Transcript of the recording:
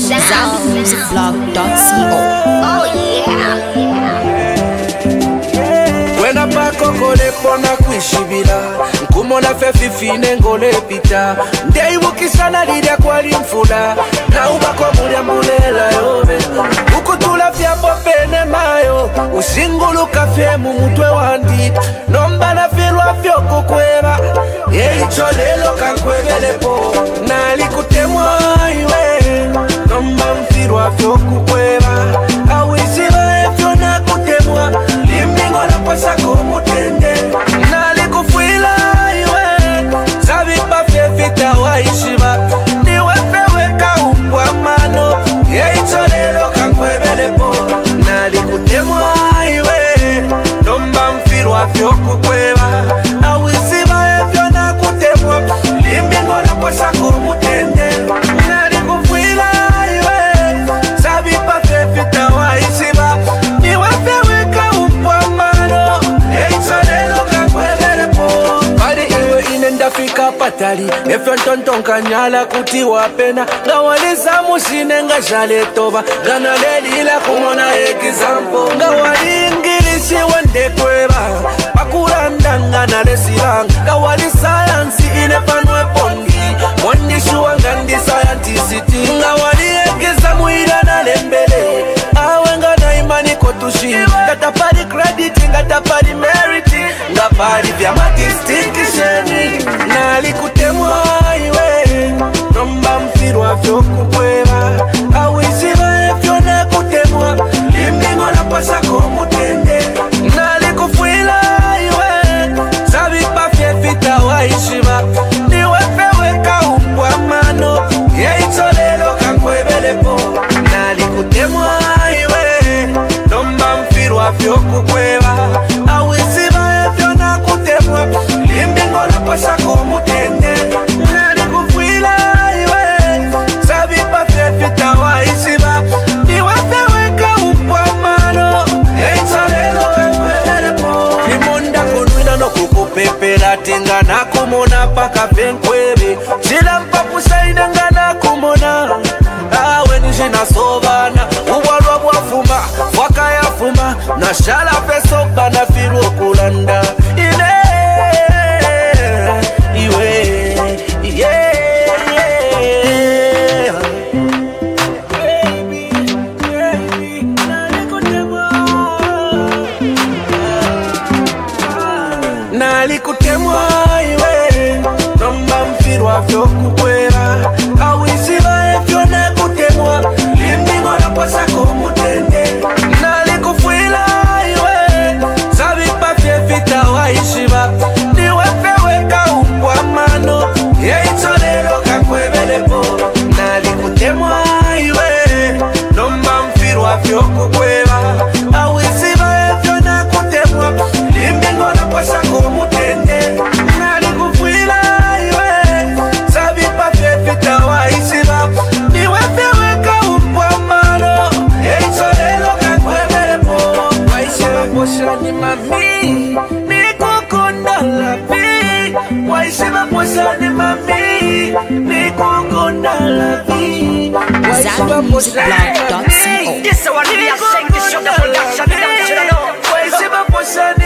ZambianMusicBlog.co. Oh yeah. Wena pako kole pona kuishibila Nkumona fefifine ngole pita Ndeiwukisana lidia kwa limfula Na ubako mulia mbulela yobe Ukutula fiapo pene mayo Usinguluka fye mumutwe wandi Nomba na filwa fyo kukweba Eicho lelo kankwebelepo Nali kutemwa iwe Nomba mfilwa fyo kukweba Awisiba efyo na kutemwa Limbingo na pasa kumutende Nali kufuila iwe Zabiba fefita wa ishiba Niwe feweka umbwa mano Eicho lelo kankwebelepo Nali kutemwa iwe Nomba mfilwa fyo kukweba Awisiba efyo na kutemwa Limbingo na pasa kumutende Nali kufuila iwe Zabiba fefita wa ishiba Niwe feweka umbwa mano Eicho lelo kankwebelepo Bali iwe inenda fika patali Efyo ntontonka nyala kuti wapena Nga walisa musine nga jale toba Gana lelila kumona ekizampo Nga wali ingilisi wende kweba Pakuranda nga nalesilanga Nga wali sayansi inepanwe pondi Mwandishuwa nga ndi scienticity Nga wali ekizamu ila nalembele Awe nga na imani kotushi Ngata pali credit, ngata pali merit Nga pali vya madistinction Nali kutemwa iwe Nomba mfirwa fyo kukweba Awisiba efyo na kutemwa Limbingo na pasa kumutende Nali kufuila iwe Zabiba fefita wa ishiba Niwe feweka umbwa mano Eicho lelo kankwebelepo Nali kutemwa iwe Nomba mfirwa fyo kukweba Awisiba efyo na kutemwa Limbingo na pasa kumutende Nali kufuila iwe Zabiba fefita wa ishiba Niwe feweka umbwa mano Eicho lelo kankwebelepo Limonda kunwina no kukupepela Tinga na kumona paka venkwebe Jila mpapu saina nga na kumona Awe nijina sobana Uwalwa bwafuma Waka ya fuma Na shala peso bana firu kulanda Ine Iwe Yeah Nali kutemwa iwe Nomba mfirwa fyo kukweba Awisiba efyo na kutemwa Limbingo na pasa kumutende Nali kufuila iwe Zabiba fefita wa ishiba Niwe feweka umbwa mano Eicho lelo kankwebelepo Nali kutemwa iwe Nomba mfirwa fyo kukweba Awisiba efyo na kutemwa Limbingo na pasa kumutende Nali kufuila iwe Zabiba fefita wa ishiba Niwe feweka umbwa mano Eicho lelo kankwebelepo Waishiba poshani mami Nikukunda labi Waishiba poshani mami Nikukunda labi ZambianMusicBlog.co. This is what we are saying. This is the production. Waishiba poshani